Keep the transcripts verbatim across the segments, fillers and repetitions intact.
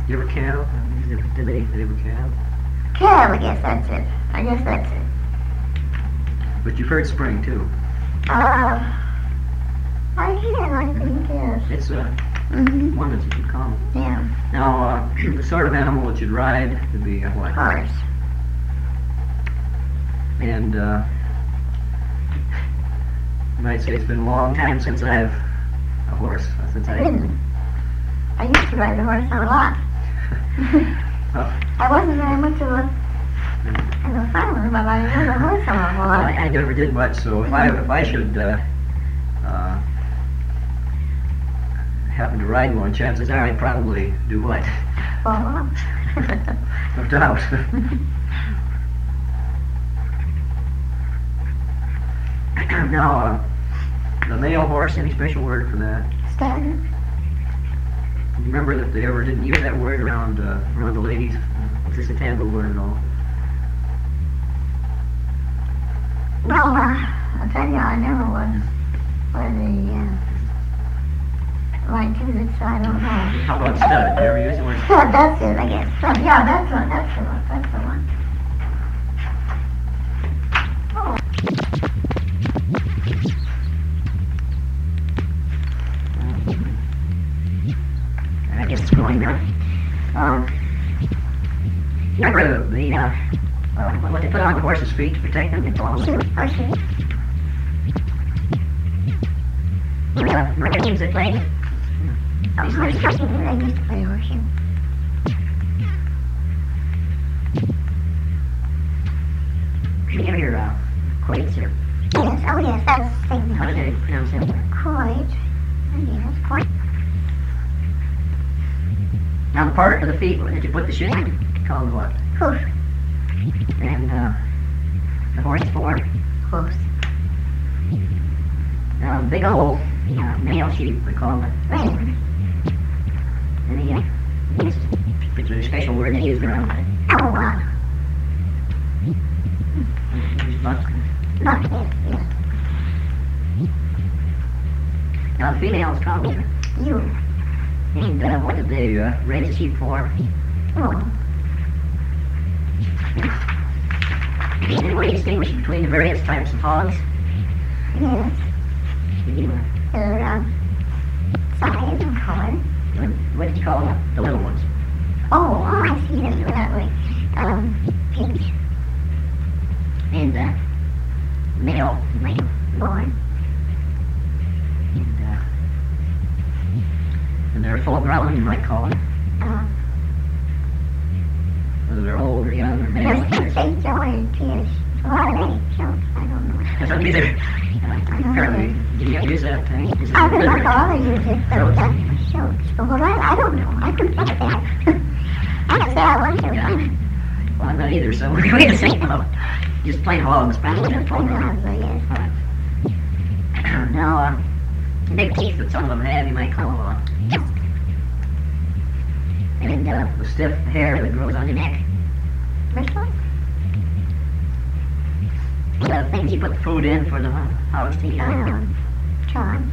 You ever calve? Did they, did they ever calve? Calve, I guess that's it. I guess that's it. But you've heard spring too. Uh, I can't, I think, yes. It's uh, Mm-hmm. one that you can call. Yeah. Now, uh, the sort of animal that you'd ride would be a what? Horse. And uh, you might say it's been a long time since I've a horse. Since I. Mm. I used to ride a horse a lot. Oh, I wasn't very much of a, of a farmer, but I rode a horse a lot. well, I, I never did much, so if I if I should uh, uh, happen to ride one, chances are I'd probably do what? Well, No doubt. Now, uh, the male horse, any special word for that? standard. You remember that they ever didn't use that word around uh, around the ladies? It's just a taboo word and all. Well, uh, I'll tell you, I never was for the, uh, right to it, so I don't know. How about stud? You ever use the word? Yeah, that's it, I guess. So, yeah, that's one, that's the one, that's the one. Oh. I guess it's going now. Um, remember the, the uh, uh, what they put on the horse's feet to protect them? It's all Shoot, horses. uh, remember the games they played? Oh, horse racing. I used to play horseshoe. Can you hear uh, quotes here? Yes, oh yes, that's the thing. How do they pronounce it? Quite. Yes, quite. Now the part of the feet that you put the shit in, called what? Hoof. And uh, the horse for Hoof. uh, big old uh, male sheep, we call it. Right. And he, uh, it's, it's a special word they use around it. Oh, wow. But, Not it, yes. now the females called You. and uh, what did they uh, raise sheep for? Oh. And what do you distinguish between the various types of hogs? Yes. You, uh, They're, um, size and color. what, what did you call them? The little ones. Oh, oh, I see them that way. Um, pigs. And uh, male, male, Born. and uh, and they're full grown, you might call them. Uh, Whether they're old or young or yes, male. they joy, tears. Or are they? Shows, I don't know. Because I'm either, apparently, did you use that thing? Is it I think my literary? father used it, but uh, shows. Well, I, I don't know. I couldn't think of that. I don't say I want to. Yeah. Well, I'm not either, so we're going to say, well, just plain hogs, probably. Just plain hogs, I guess. Alright. Now, uh, the big teeth that some of them have, you might call uh, and uh, the stiff hair that grows on your neck. Which one? The things you put food in for the hogs to eat on. Um, Charm.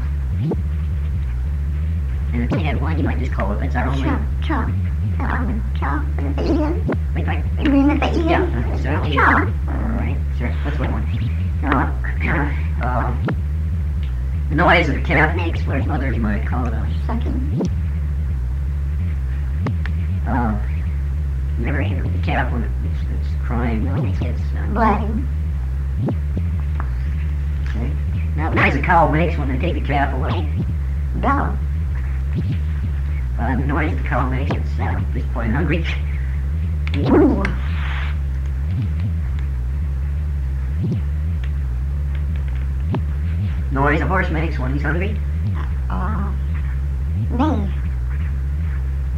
And if they had one, you might just call it, that's our only. Chop, chop. Um, chop. And the Ian. Wait, wait. You mean the Ian? Yeah, uh, certainly. Chop. Alright, sure, that's what I want. Uh, uh, the noise that a calf makes, whereas others might call it a Sucking. Uh, you never hear the calf when it's, it's crying, when it gets uh, Bladding. okay. Now, the noise a cow makes when they take the calf away, Bellow. uh, the noise the cow makes, it's uh, at this point hungry. Ooh. Noise a horse makes when he's hungry. Uh, neigh.